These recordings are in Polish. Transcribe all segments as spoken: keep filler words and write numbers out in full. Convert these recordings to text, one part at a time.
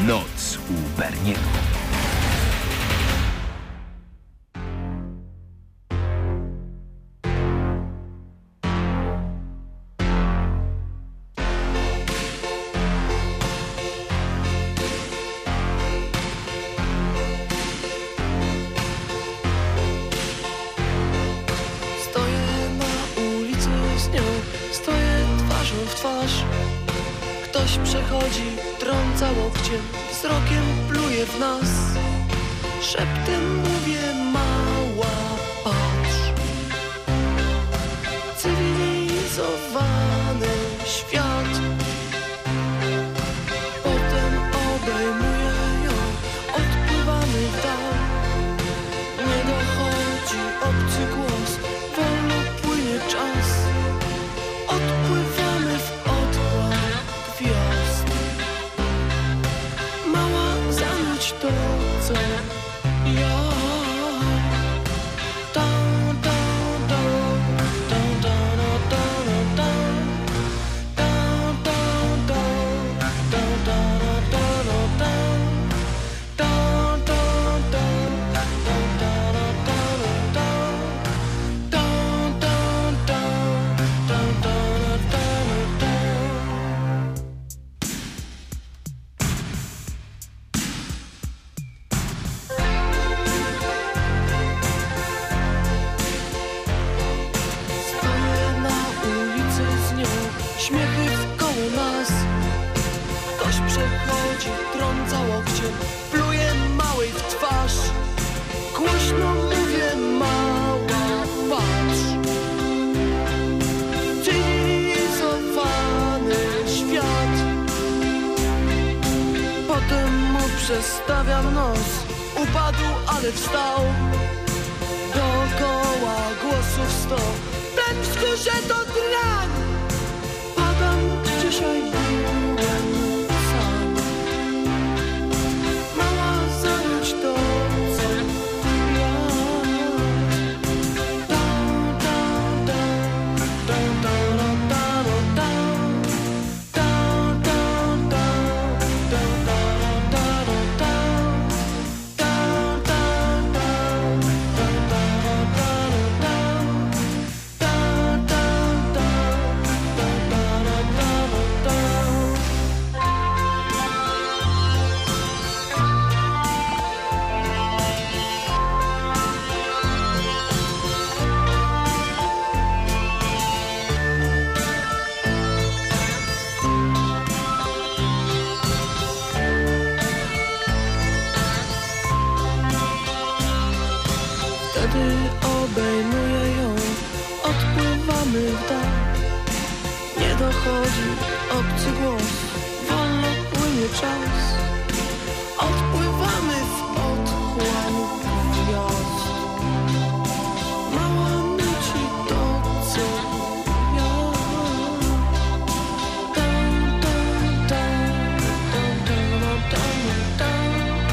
Noc u Berniego. Trąca łokciem, wzrokiem pluje w nas. Szeptem mówię: mała, patrz. Cywilizowany świat. Potem obejmuje ją, odpływamy w dal. Nie dochodzi obcy głos, wolno płynie czas. Odpływamy w otchłań gwiazd. To, co ja. Przestawiam nos, upadł, ale wstał. Dookoła głosów sto. Ten wzgórze to drań. Padam, dzisiaj byłem sam. Mała, zanudź to, co ja. Da, da, da, da, da, da, da, da. Obejmuje ją, odpływamy w dal. Nie dochodzi obcy głos, wolno płynie czas. Odpływamy w otchłań gwiazd. Mała nuci to, co ja. Tam, tam, tam, tam, tam, tam, tam.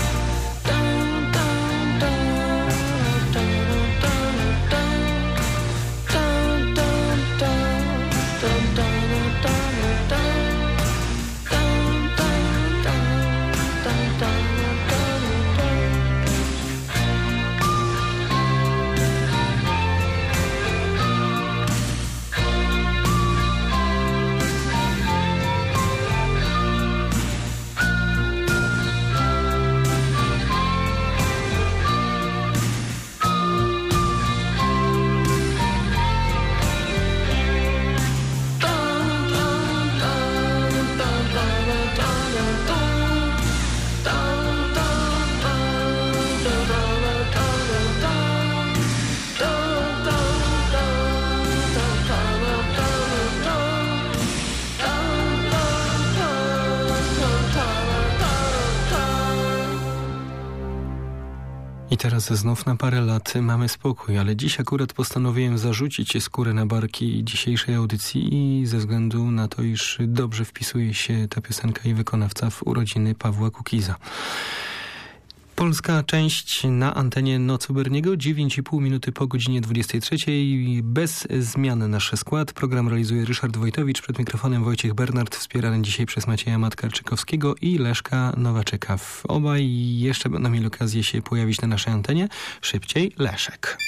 I teraz znów na parę lat mamy spokój, ale dziś akurat postanowiłem zarzucić skórę na barki dzisiejszej audycji i ze względu na to, iż dobrze wpisuje się ta piosenka i wykonawca w urodziny Pawła Kukiza. Polska część na antenie Nocy Berniego, dziewięć i pół minuty po godzinie dwudziestej trzeciej. Bez zmian nasz skład. Program realizuje Ryszard Wojtowicz, przed mikrofonem Wojciech Bernard, wspierany dzisiaj przez Macieja Matkarczykowskiego i Leszka Nowaczyka. Obaj jeszcze będą mieli okazję się pojawić na naszej antenie. Szybciej Leszek.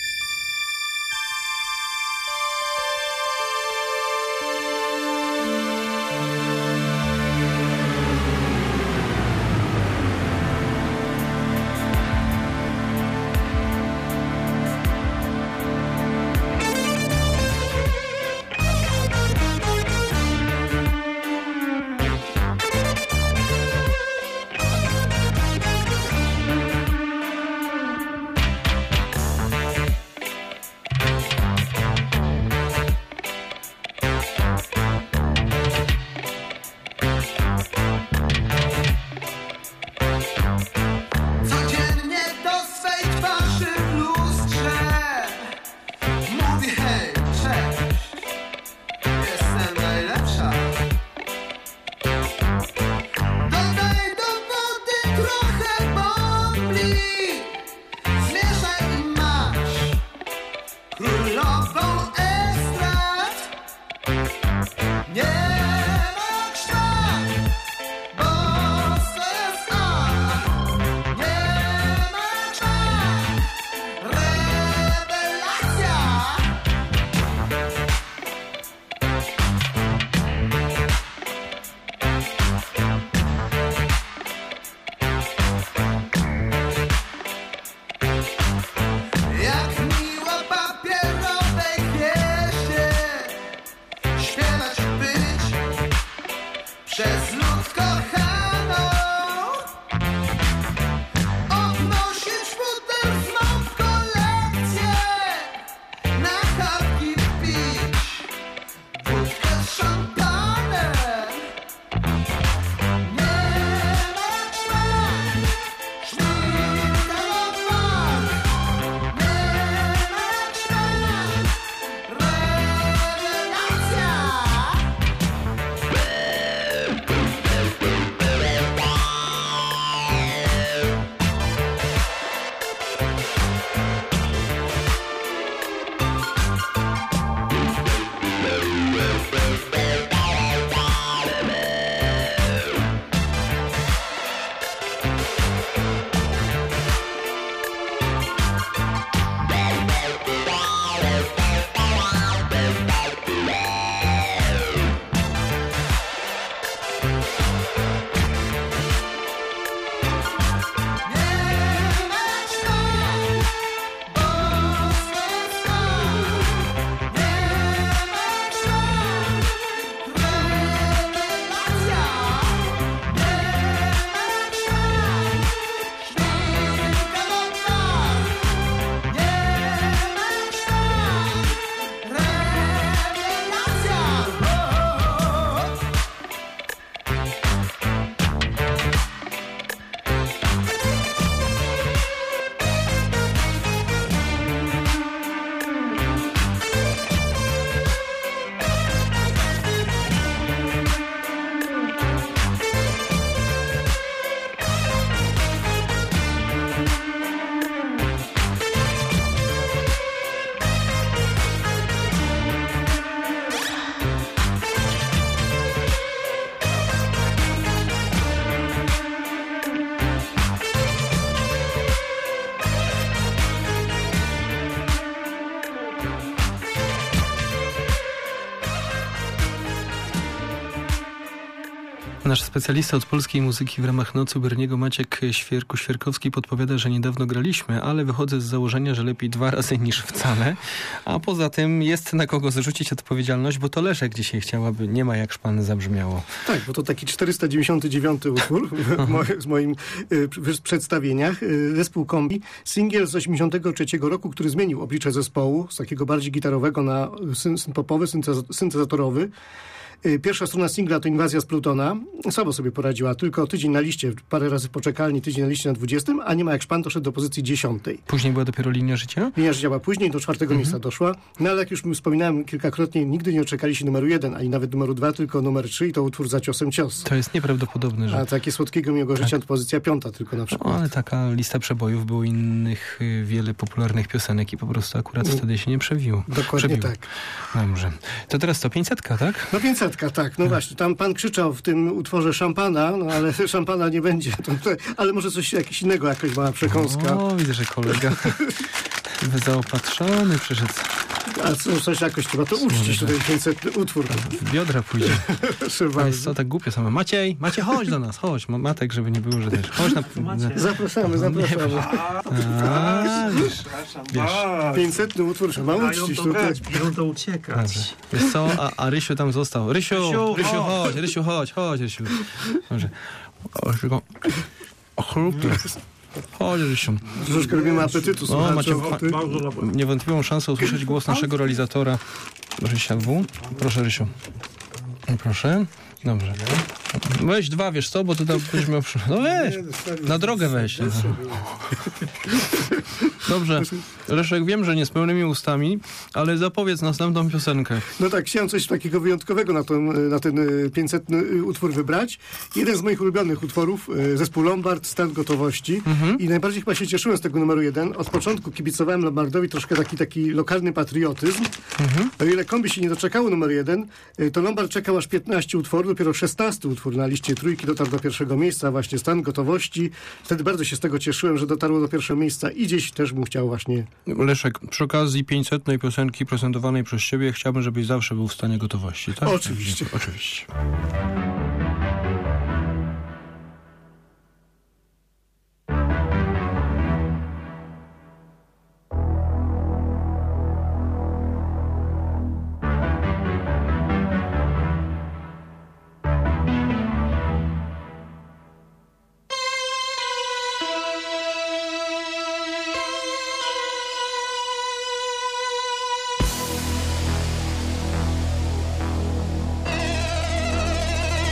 Nasz specjalista od polskiej muzyki w ramach Nocy Berniego, Maciek Świerku-Świerkowski, podpowiada, że niedawno graliśmy, ale wychodzę z założenia, że lepiej dwa razy niż wcale. A poza tym jest na kogo zrzucić odpowiedzialność, bo to Leszek dzisiaj chciałaby Nie ma jak szpany zabrzmiało. Tak, bo to taki czterysta dziewięćdziesiąty dziewiąty utwór w, mo w moim y, przedstawieniach. Y, zespół Kombi. Singiel z osiemdziesiątego trzeciego roku, który zmienił oblicze zespołu z takiego bardziej gitarowego na syn popowy, syntezatorowy. Y, Pierwsza strona singla to Inwazja z Plutona. Słabo sobie poradziła, tylko tydzień na liście, parę razy w poczekalni, tydzień na liście na dwudziestym, a Nie ma jak szpan doszedł do pozycji dziesiątej. Później była dopiero Linia Życia? Linia Życia była później, do czwartego Mhm. miejsca doszła. No ale jak już wspominałem kilkakrotnie, nigdy nie doczekali się numeru jeden, ani nawet numeru dwa, tylko numer trzy i to utwór Za ciosem cios. To jest nieprawdopodobne, że... A takie Słodkiego Miłego Życia to pozycja piąta tylko na No, przykład. ale taka lista przebojów, było innych y, wiele popularnych piosenek i po prostu akurat wtedy się nie przewiło. Dokładnie przebiło. tak. Dobrze. To teraz to pięćsetka, tak? No pięćsetka, tak. No właśnie, tam pan krzyczał w tym utworze szampana, no ale szampana nie będzie. To, to, ale może coś jakieś innego, jakaś mała przekąska. O, widzę, że kolega zaopatrzony przyszedł. A co, coś jakoś trzeba to uczcić, ten pięćsetny utwór. W biodra pójdzie. Proszę To jest bardzo. co, tak głupio samo. Maciej, Maciej, chodź do nas, chodź. Ma- Matek, żeby nie było, że też. Chodź na... Zapraszamy, zapraszamy. A, wiesz, wiesz. pięćsetny utwór trzeba Mają uczcić to tutaj. grać, biorą to uciekać. Wiesz co, a, a Rysiu tam został. Rysiu, Rysiu, Rysiu, chodź. chodź, Rysiu, chodź, chodź, Rysiu. Dobrze. O, tylko... O, chrupie. Chodź, Rysiu. Troszeczkę robimy apetytu, No, macie słuchacze. fa- Bardzo dobre. niewątpliwą szansę usłyszeć głos naszego realizatora Rysia W. Proszę, Rysiu. Proszę. Dobrze. Weź dwa, wiesz co, bo tu tam będziesz miał... przy- No weź, na drogę weź. Dobrze. Leszek, wiem, że nie z pełnymi ustami, ale zapowiedz następną piosenkę. No tak, chciałem coś takiego wyjątkowego na ten, na ten y, pięćsetny utwór wybrać. Jeden z moich ulubionych utworów, y, zespół Lombard, Stan gotowości. I najbardziej chyba się cieszyłem z tego numeru jeden. Od początku kibicowałem Lombardowi troszkę taki, taki lokalny patriotyzm. O ile kombi się nie doczekało numer jeden, y, to Lombard czekał aż piętnaście utworów, dopiero szesnasty utwór na liście trójki dotarł do pierwszego miejsca, właśnie Stan gotowości. Wtedy bardzo się z tego cieszyłem, że dotarło do pierwszego miejsca i gdzieś też bym chciał właśnie... Leszek, przy okazji pięćsetnej piosenki prezentowanej przez ciebie chciałbym, żebyś zawsze był w stanie gotowości, tak? Oczywiście. Oczywiście. Thank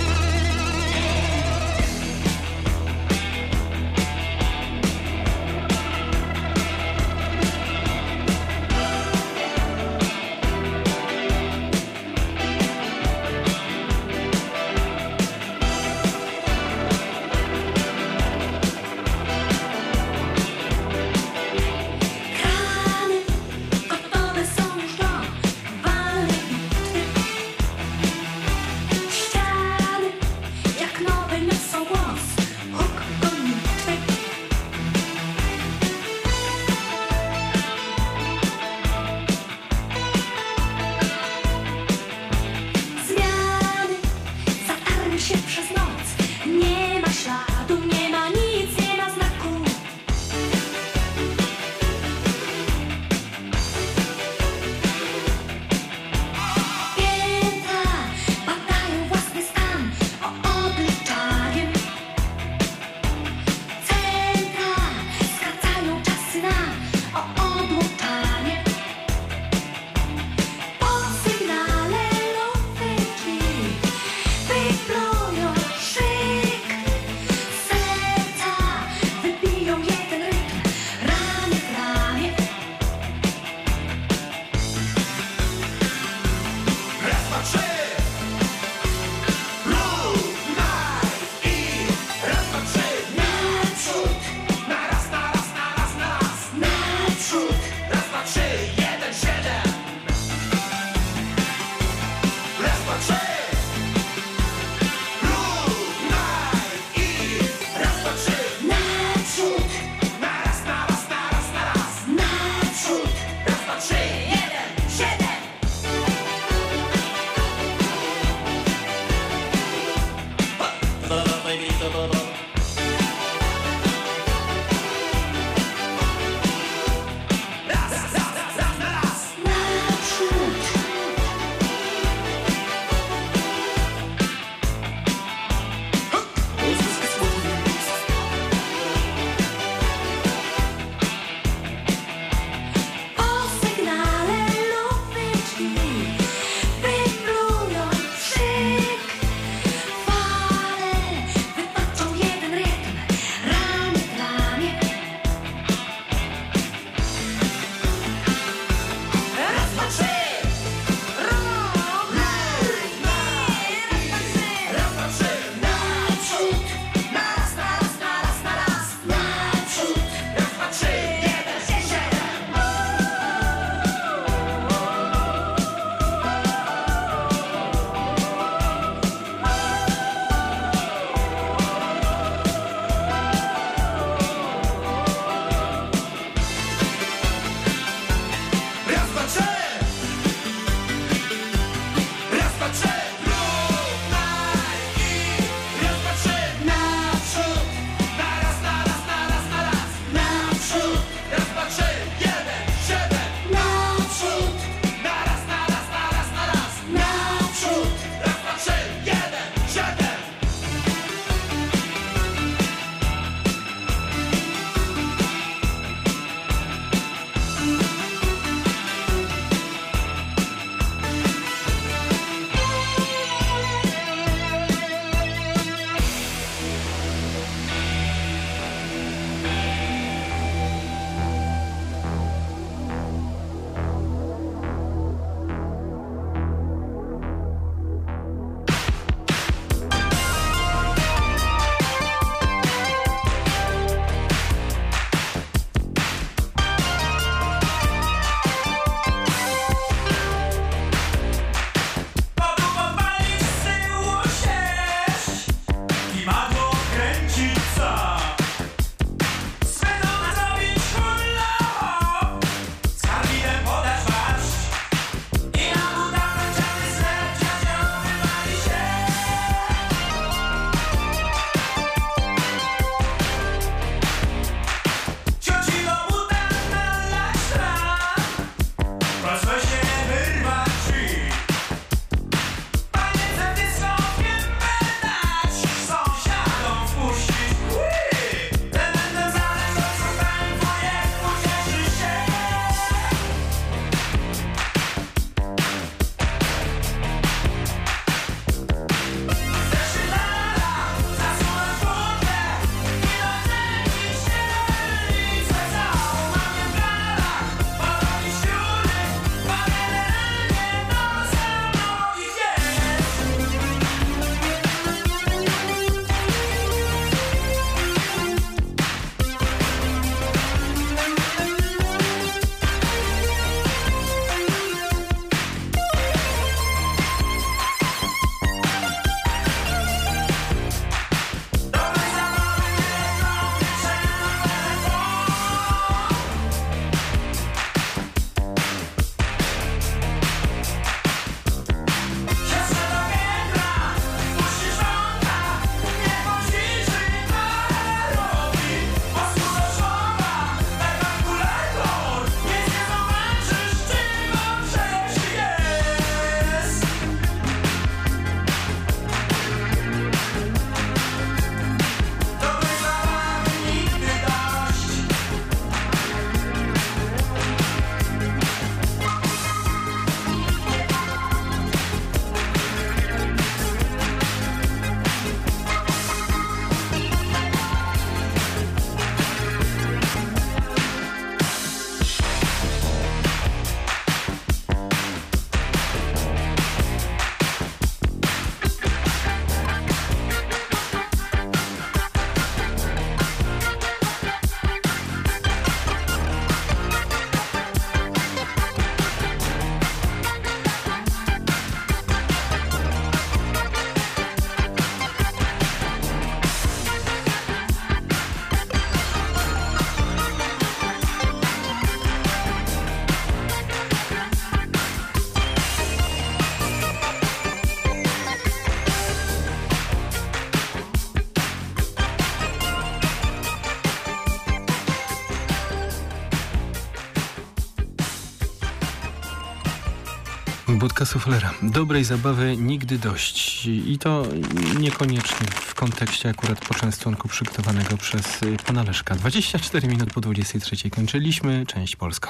Budka suflera. Dobrej zabawy nigdy dość. I to niekoniecznie w kontekście akurat poczęstunku przygotowanego przez pana Leszka. dwadzieścia cztery minut po dwudziestej trzeciej kończyliśmy część polską.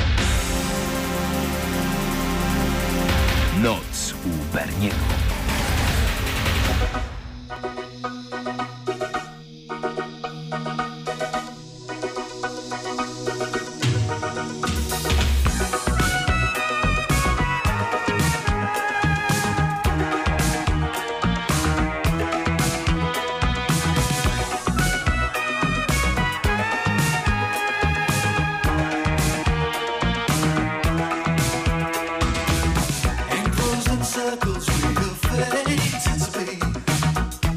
Noc u Berniego. Circles we go fade to be.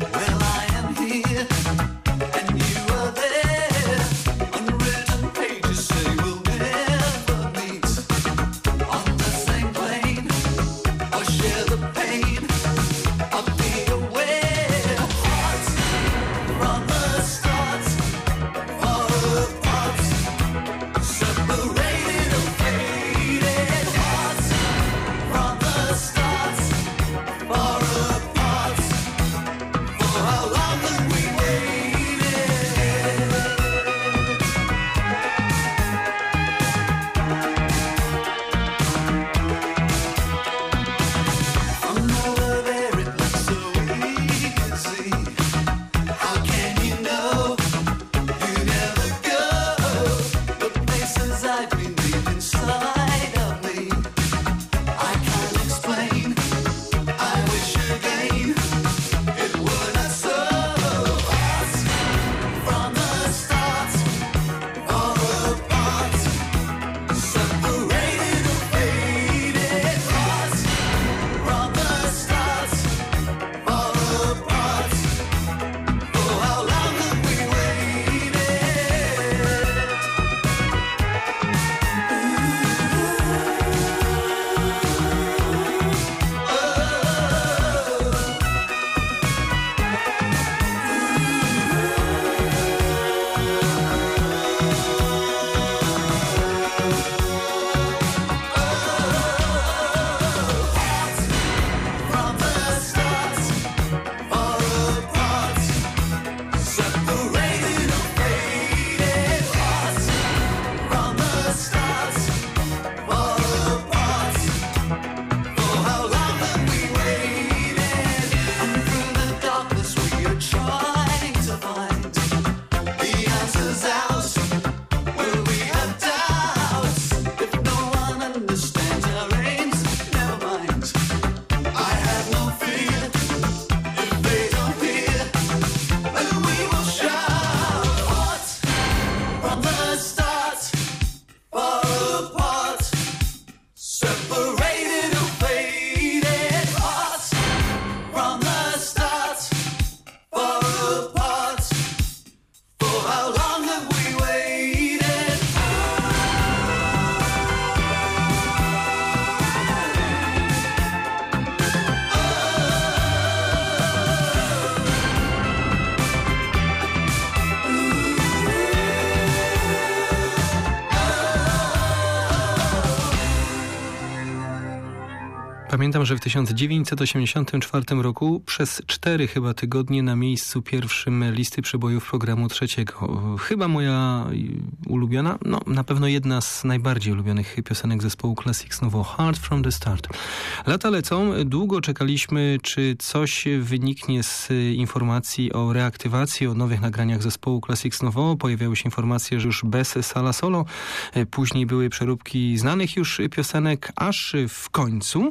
Pamiętam, że w tysiąc dziewięćset osiemdziesiątym czwartym roku przez cztery chyba tygodnie na miejscu pierwszym listy przebojów programu trzeciego. Chyba moja ulubiona, no na pewno jedna z najbardziej ulubionych piosenek zespołu Classics Novo, Hard from the Start. Lata lecą, długo czekaliśmy, czy coś wyniknie z informacji o reaktywacji, o nowych nagraniach zespołu Classics Novo. Pojawiały się informacje, że już bez Sala Solo. Później były przeróbki znanych już piosenek, aż w końcu...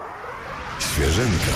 Świeżynka.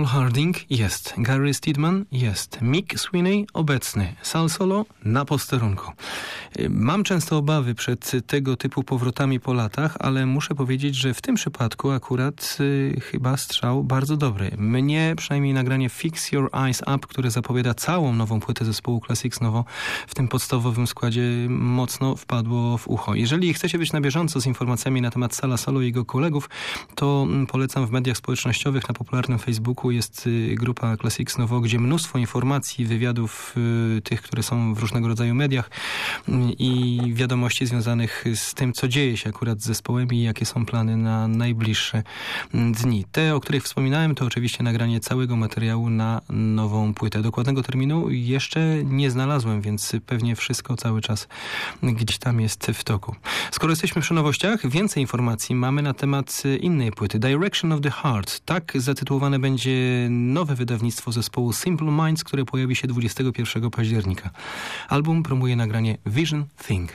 Harding jest, Gary Steedman jest, Mick Sweeney obecny, Sal Solo na posterunku. Mam często obawy przed tego typu powrotami po latach, ale muszę powiedzieć, że w tym przypadku akurat y, chyba strzał bardzo dobry. Mnie przynajmniej nagranie Fix Your Eyes Up, które zapowiada całą nową płytę zespołu Classics Novo, w tym podstawowym składzie mocno wpadło w ucho. Jeżeli chcecie być na bieżąco z informacjami na temat Sala Solo i jego kolegów, to polecam w mediach społecznościowych, na popularnym Facebooku jest y, grupa Classics Novo, gdzie mnóstwo informacji, wywiadów y, tych, które są w różnego rodzaju mediach y, i wiadomości związanych z tym, co dzieje się akurat z zespołem i jakie są plany na najbliższe dni. Te, o których wspominałem, to oczywiście nagranie całego materiału na nową płytę. Dokładnego terminu jeszcze nie znalazłem, więc pewnie wszystko cały czas gdzieś tam jest w toku. Skoro jesteśmy przy nowościach, więcej informacji mamy na temat innej płyty, Direction of the Heart. Tak zatytułowane będzie nowe wydawnictwo zespołu Simple Minds, które pojawi się dwudziestego pierwszego października. Album promuje nagranie Vision Thing.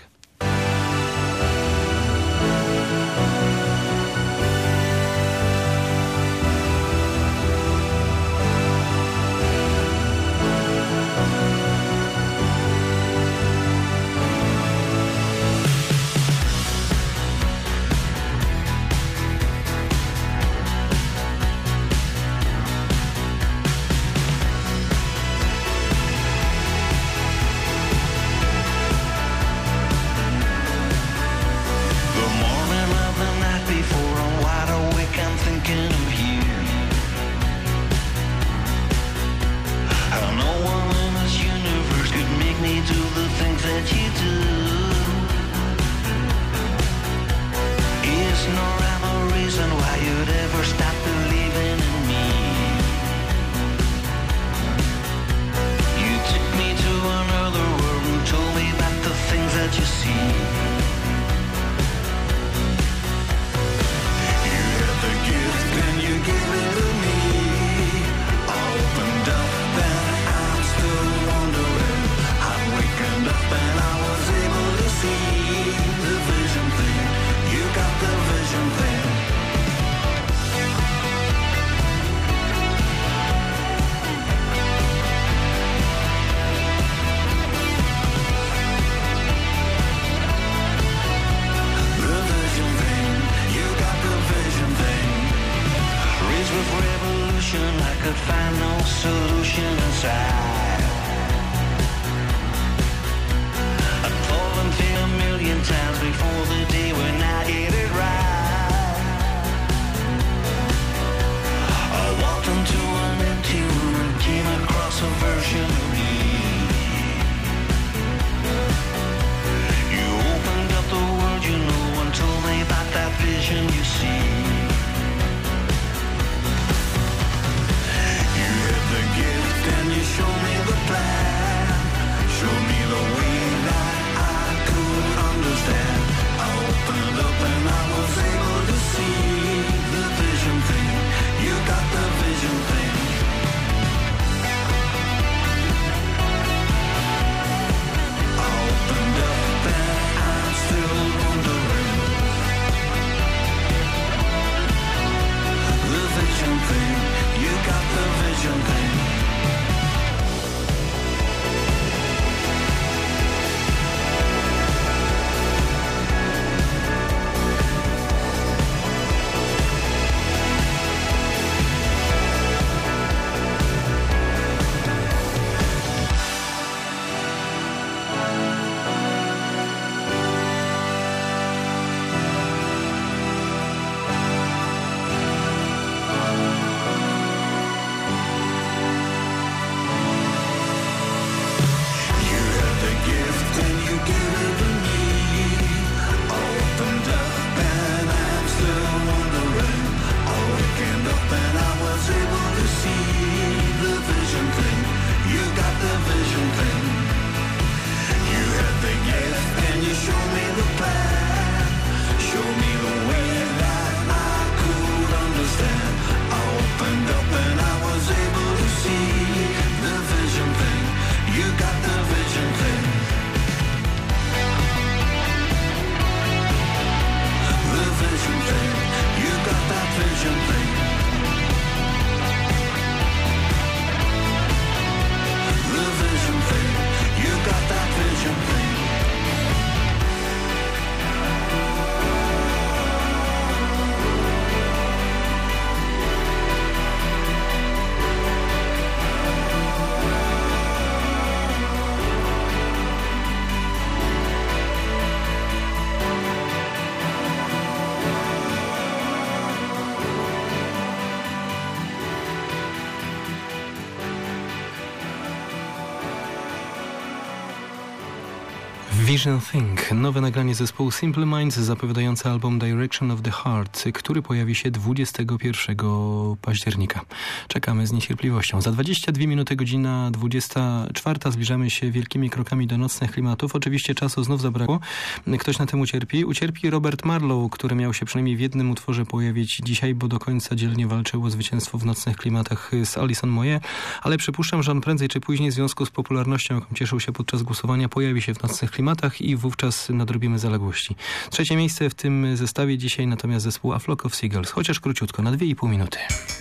Vision Thing, nowe nagranie zespołu Simple Minds zapowiadające album Direction of the Heart, który pojawi się dwudziestego pierwszego października. Czekamy z niecierpliwością. Za dwadzieścia dwie minuty, godzina dwudziesta czwarta, zbliżamy się wielkimi krokami do nocnych klimatów. Oczywiście czasu znów zabrakło. Ktoś na tym ucierpi. Ucierpi Robert Marlow, który miał się przynajmniej w jednym utworze pojawić dzisiaj, bo do końca dzielnie walczył o zwycięstwo w nocnych klimatach z Alison Moyet, ale przypuszczam, że on prędzej czy później w związku z popularnością, jaką cieszył się podczas głosowania, pojawi się w nocnych klimatach i wówczas nadrobimy zaległości. Trzecie miejsce w tym zestawie dzisiaj natomiast zespół A Flock of Seagulls, chociaż króciutko, na dwie i pół minuty.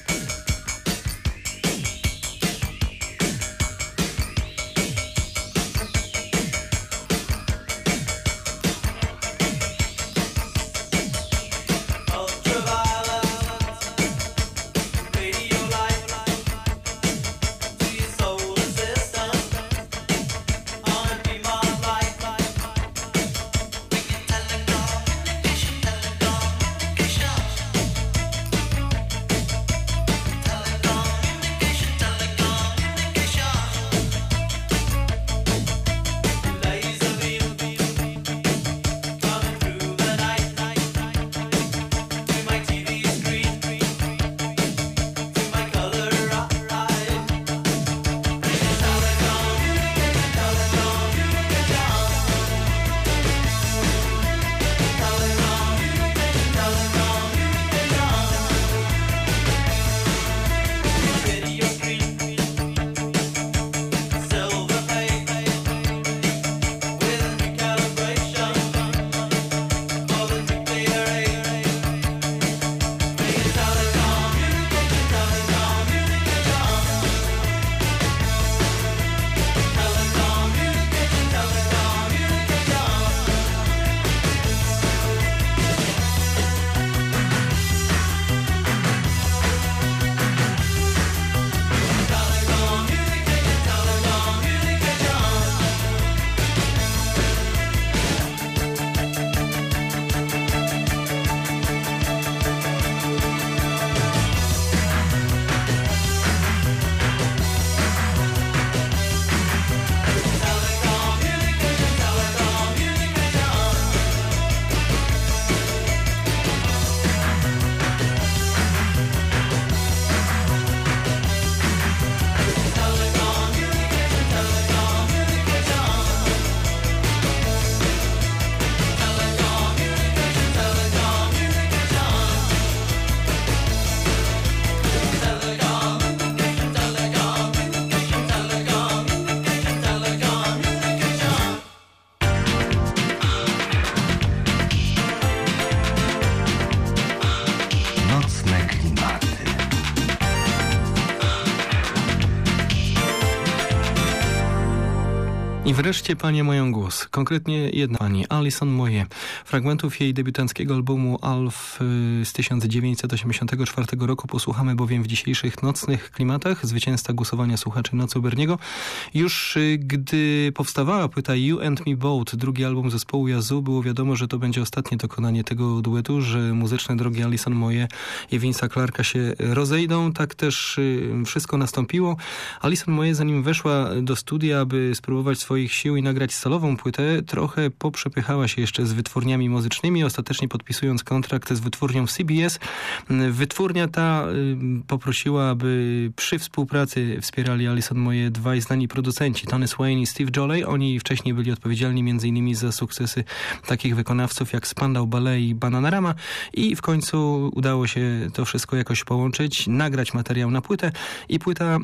I wreszcie panie mają głos. Konkretnie jedna pani, Alison Moyet. Fragmentów jej debiutanckiego albumu Alf z tysiąc dziewięćset osiemdziesiątego czwartego roku posłuchamy bowiem w dzisiejszych nocnych klimatach. Zwycięzca głosowania słuchaczy Nocy u Berniego. Już gdy powstawała płyta You and Me Both, drugi album zespołu Yazoo, było wiadomo, że to będzie ostatnie dokonanie tego duetu, że muzyczne drogi Alison Moyet i Vince'a Clarka się rozejdą. Tak też wszystko nastąpiło. Alison Moyet, zanim weszła do studia, aby spróbować swoich sił i nagrać solową płytę, trochę poprzepychała się jeszcze z wytwórniami muzycznymi, ostatecznie podpisując kontrakt z wytwórnią C B S. Wytwórnia ta poprosiła, aby przy współpracy wspierali Alison Moyet dwaj znani producenci, Tony Swain i Steve Jolley. Oni wcześniej byli odpowiedzialni między innymi za sukcesy takich wykonawców jak Spandau Ballet i Bananarama i w końcu udało się to wszystko jakoś połączyć, nagrać materiał na płytę i płyta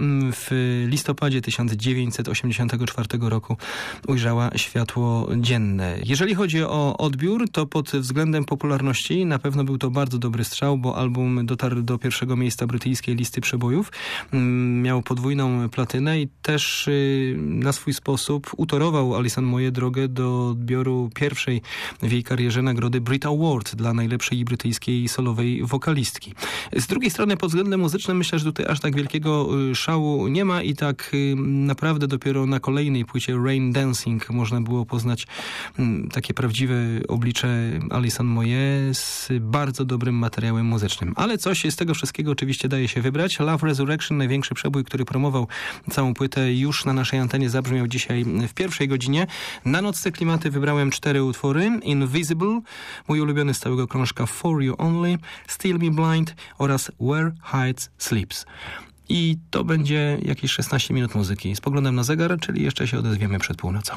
w listopadzie tysiąc dziewięćset osiemdziesiątego czwartego roku ujrzała światło dzienne. Jeżeli chodzi o odbiór, to pod względem popularności na pewno był to bardzo dobry strzał, bo album dotarł do pierwszego miejsca brytyjskiej listy przebojów. Miał podwójną platynę i też na swój sposób utorował Alison Moyet drogę do odbioru pierwszej w jej karierze nagrody Brit Award dla najlepszej brytyjskiej solowej wokalistki. Z drugiej strony pod względem muzycznym myślę, że tutaj aż tak wielkiego szału nie ma i tak naprawdę dopiero na kolejnej płycie Rain Dancing można było poznać m, takie prawdziwe oblicze Alison Moyet z bardzo dobrym materiałem muzycznym. Ale coś z tego wszystkiego oczywiście daje się wybrać. Love Resurrection, największy przebój, który promował całą płytę, już na naszej antenie zabrzmiał dzisiaj w pierwszej godzinie. Na nocne klimaty wybrałem cztery utwory. Invisible, mój ulubiony z całego krążka For You Only, Still Me Blind oraz Where Heights Sleeps. I to będzie jakieś szesnaście minut muzyki. Spoglądam na zegar, czyli jeszcze się odezwiemy przed północą.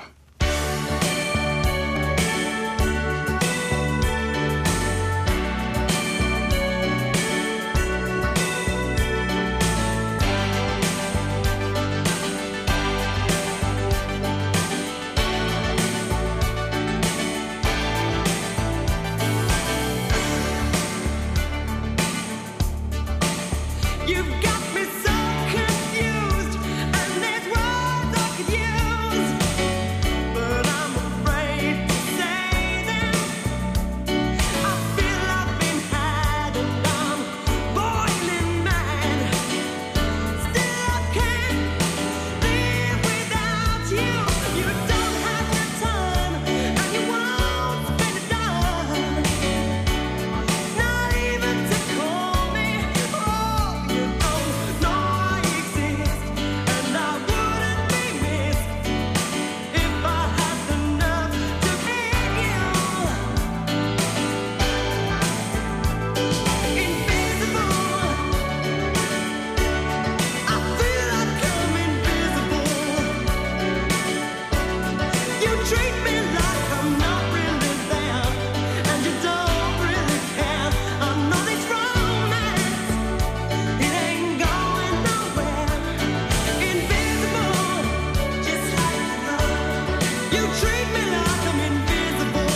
You've got me so confused, and there's words I could use, but I'm afraid to say them. I feel I've been had and I'm boiling mad. Still I can't live without you. You don't have the time, and you won't spend a dime. Not even to call me. Oh, you don't know I exist, and I wouldn't be missed if I had the nerve to hit you. Invisible, I feel like I'm invisible. You treat me like I'm not really there, and you don't really care. I know this romance, it ain't going nowhere. Invisible, just like love. You treat me like I'm invisible.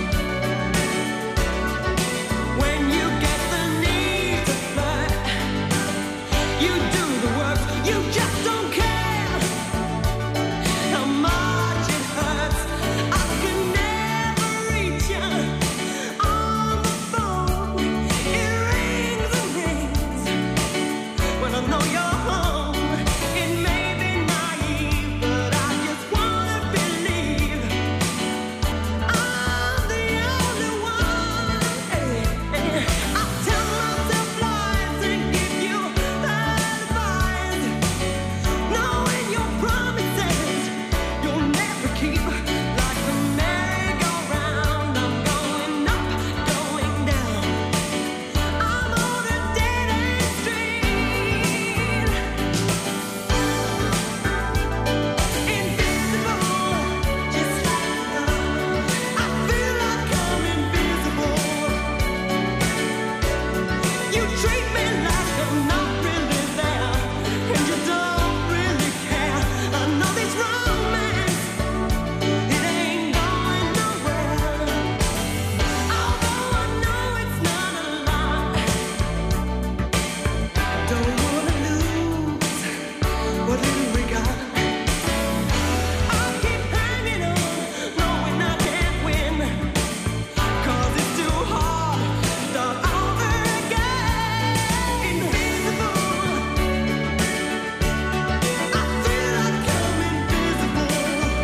When you get the need to flirt, you do the work, you just don't care how much it hurts. I can never reach you on the phone. It rings and rings when I know you're home. It may be naive, but I just wanna believe I'm the only one. I tell myself lies and give you advice, knowing your promises you'll never keep. Like the merry-go-round, I'm going up, going down. I'm on a dead-end street. Invisible, just like love. I feel like I'm invisible. You treat me like I'm not really there, and you don't really care. I know this romance, it ain't going nowhere. Although I know it's not a lie, don't wanna lose what little we got. I'll keep hanging on, knowing I can't win, 'cause it's too hard to start over again. Invisible, I feel like I'm invisible.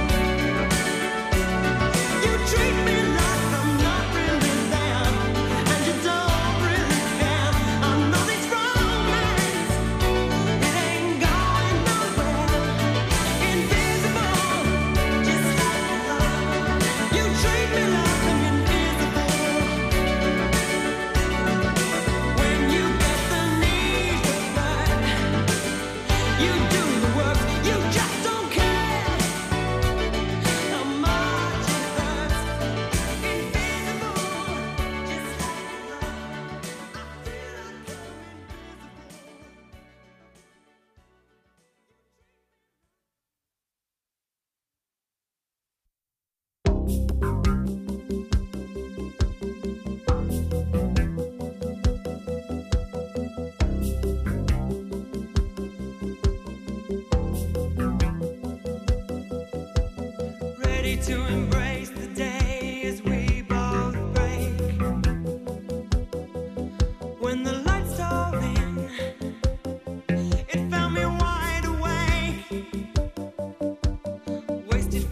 You treat me like I'm not really there, and you don't really care. I know this romance, it ain't going nowhere. Invisible, just like love. You treat me like I'm invisible. When you get the need to flirt, you do the work, you just don't care how much it hurts. Invisible, just like love. I feel like I'm invisible. Ready to embrace the day as we both break. When the lights are in, it found me wide awake. Wasted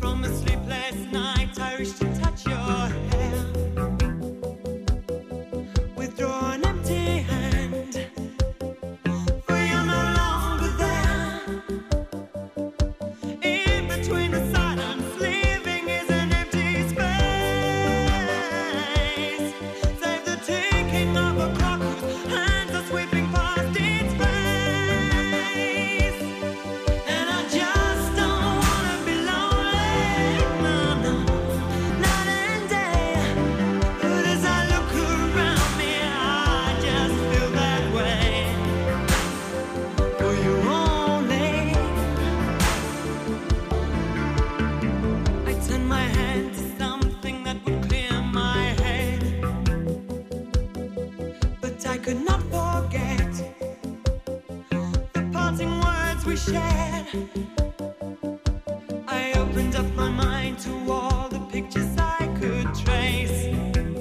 shared. I opened up my mind to all the pictures I could trace,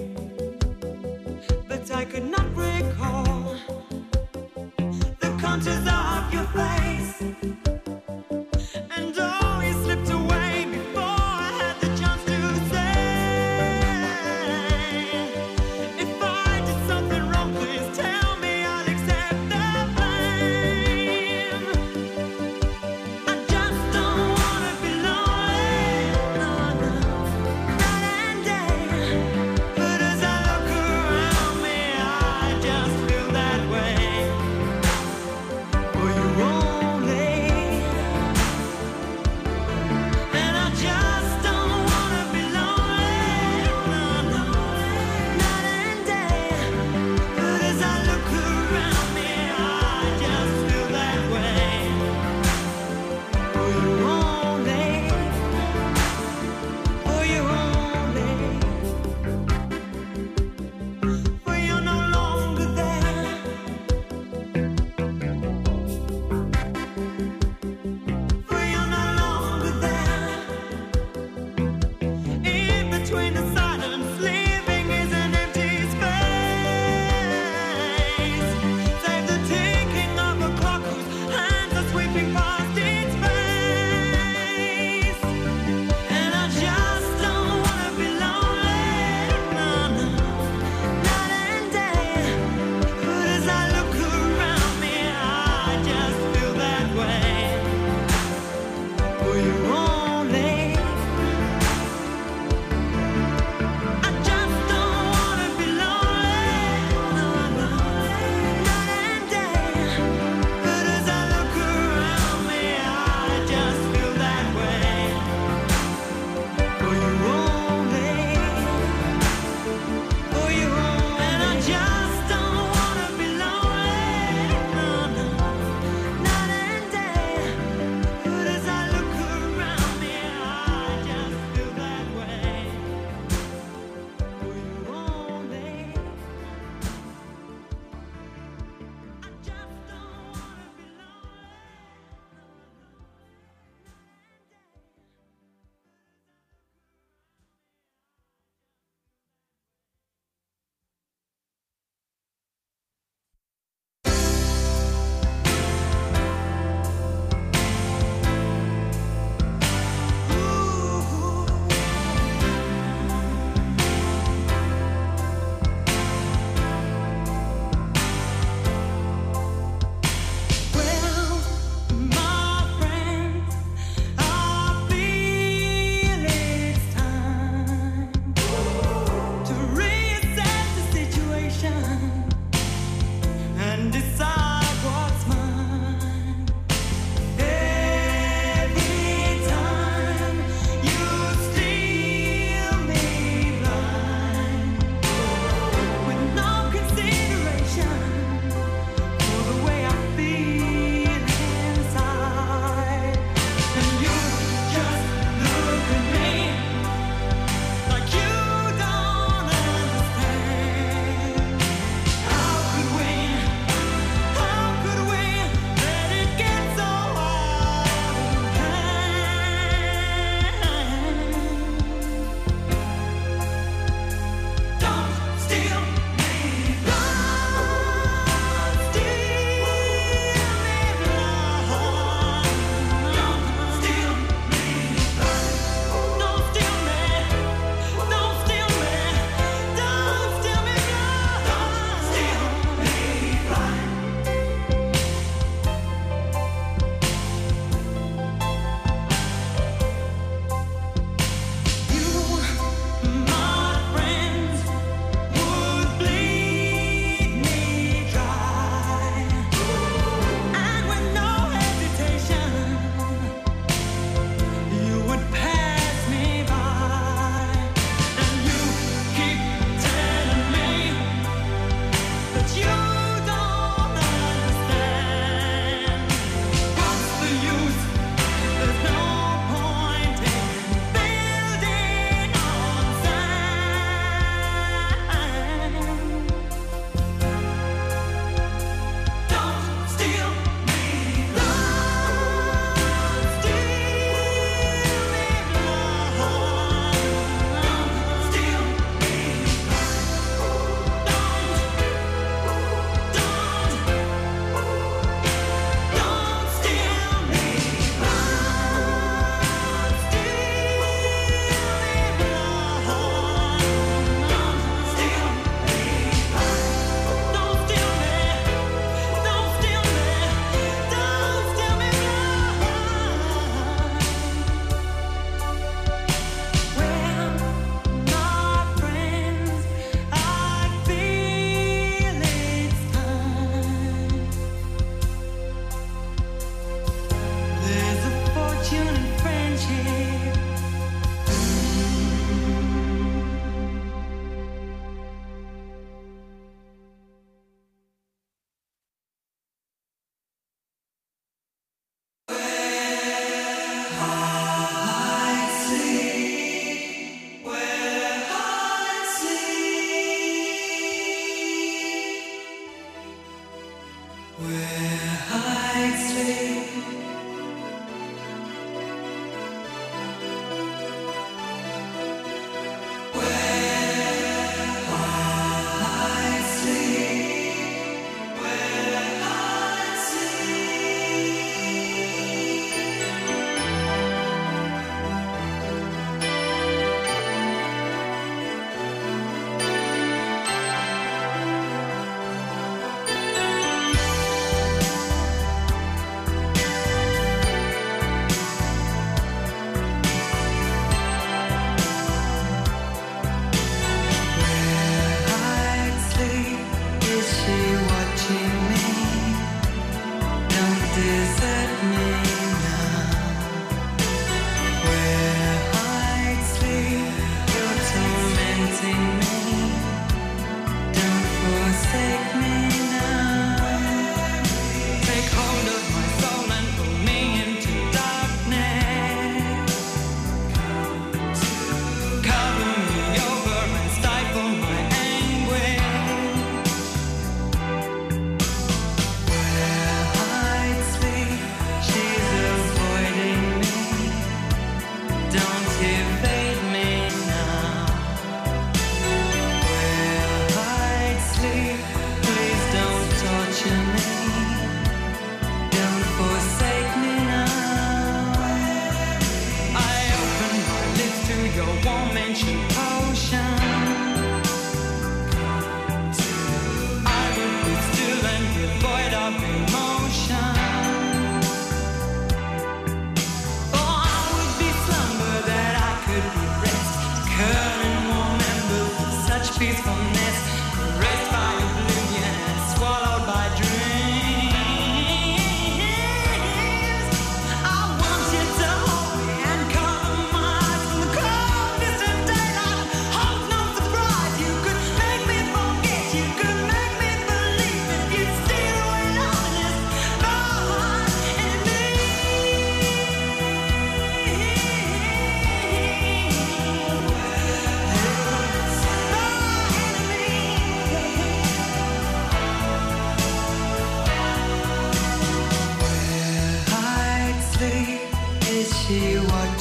but I could not recall the contours of your face. And oh, you slipped away before I had the chance to say, if I did something wrong, please tell me, I'll accept the blame. I just don't wanna be lonely, no, no.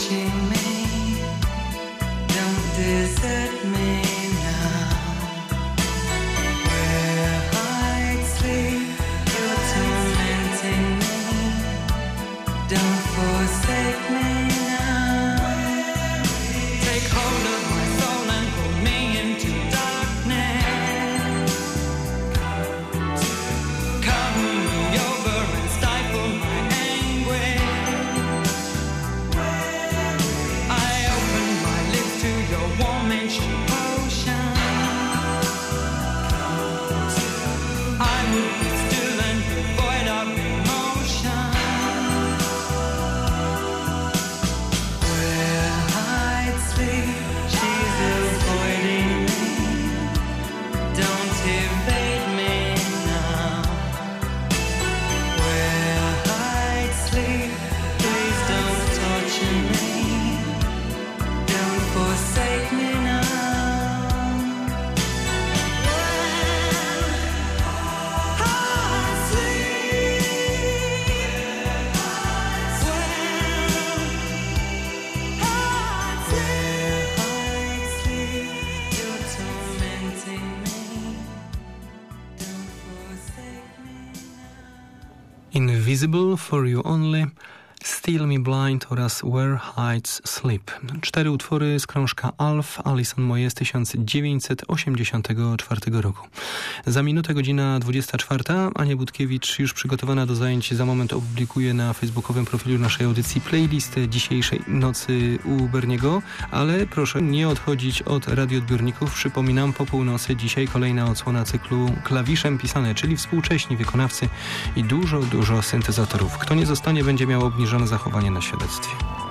watching me. Don't desert me now. Where I'd sleep, you're tormenting me. Don't forsake me now. Take hold of my soul and pull me into darkness. Cover me over and stifle my anguish. I open my lips to your warm ancient potion. I would be still and be void of emotion. Where I'd sleep, she's avoiding me. Don't evade me now. Where I'd sleep, please don't torture me. Don't forsake me now. Invisible, For You Only, Still Me Blind oraz Where Heights Sleep. Cztery utwory z krążka Alf Alison Moyet z tysiąc dziewięćset osiemdziesiątego czwartego roku. Za minutę godzina dwudziesta czwarta. Ania Budkiewicz już przygotowana do zajęć za moment opublikuje na facebookowym profilu naszej audycji playlistę dzisiejszej nocy u Berniego, ale proszę nie odchodzić od radioodbiorników. Przypominam, po północy dzisiaj kolejna odsłona cyklu Klawiszem pisane, czyli współcześni wykonawcy i dużo, dużo syntezatorów. Kto nie zostanie, będzie miał obniżone zachowanie na świadectwie.